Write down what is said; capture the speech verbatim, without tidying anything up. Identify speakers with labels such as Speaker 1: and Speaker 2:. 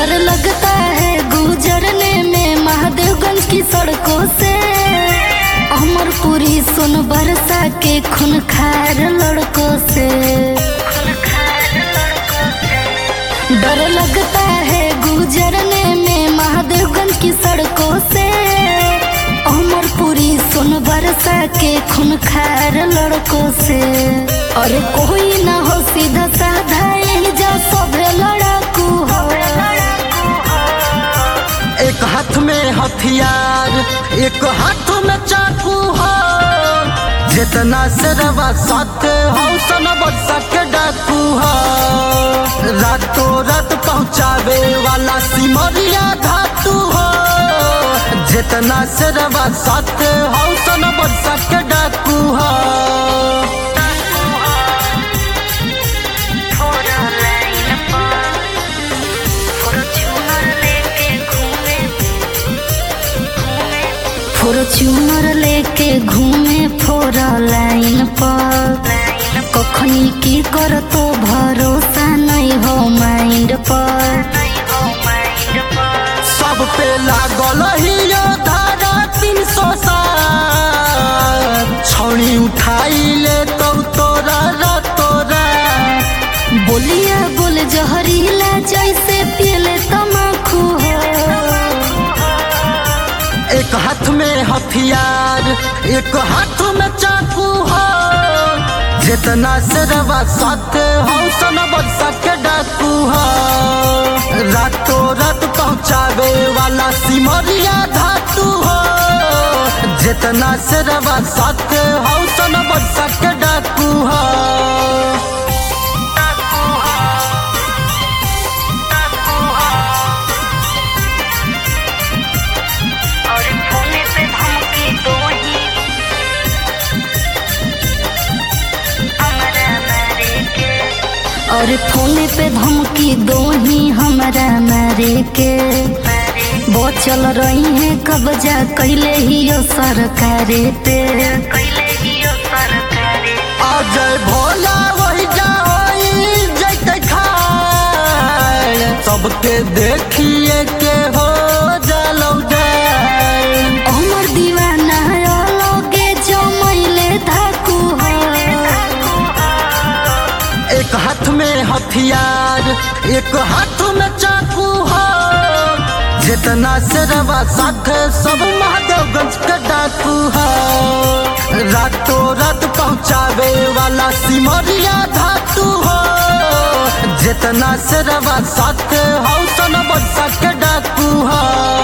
Speaker 1: डर लगता है गुजरने में महादेवगंज की सड़कों से, अमरपुरी सुन बरसा के खूनखार लड़कों से। डर लगता है गुजरने में महादेवगंज की सड़कों से, अमरपुरी सुन बरसा के खूनखार लड़कों से। अरे कोई ना हो सीधा साधा जा सभे लड़ाकू हो।
Speaker 2: एक हाथ में हथियार एक हाथ में चाकू हो, जितना सरवा साथ हौसन बरसा के डाकू हो। रातों रात पहुँचावे वाला सिमरिया धातु हो, जितना सरवा साथ हौसन बरसा के डाकू हो।
Speaker 1: फॉर्च्यूनर लेके घूमे फोर लाइन पर, कखनी की कर तो भरोसा नहीं हो माइंड पर।
Speaker 2: सब पे लागल ही यो धारा तीन सौ सात, छौड़ी उठाई ले तो तोरा रा तोरा।
Speaker 1: बोलिया बोल जहरीला जैसे पियले तमाकू हो।
Speaker 2: एक हाथ में हथियार एक हाथ में चाकू हो, जितना सरवा साथ हौसन बरसा के डाकू हो। रातों रात पहुँचावे वाला सिमरिया धातु हो, जितना सरवा साथ हौसन बरसा के डाकू हो।
Speaker 1: और फोने पे धमकी दो ही हमारा मारे के, वो चल रही है कब्जा कैले ही यो सरकारे पे।
Speaker 2: अजय भोला वही जाओ जैते खाए, सबके देखिए के हो जलौ जाए।
Speaker 1: अमर दीवाना लोगे जो मैले धाकू हो।
Speaker 2: एक हाथ में हथियार एक हाथ में चाकू हो, जितना सरवा साथ सब महादेवगंज के डाकू हो। रातों रात पहुँचावे वाला सिमरिया धातु हो, जितना सरवा साथ हौसन बरसा के डाकू हो।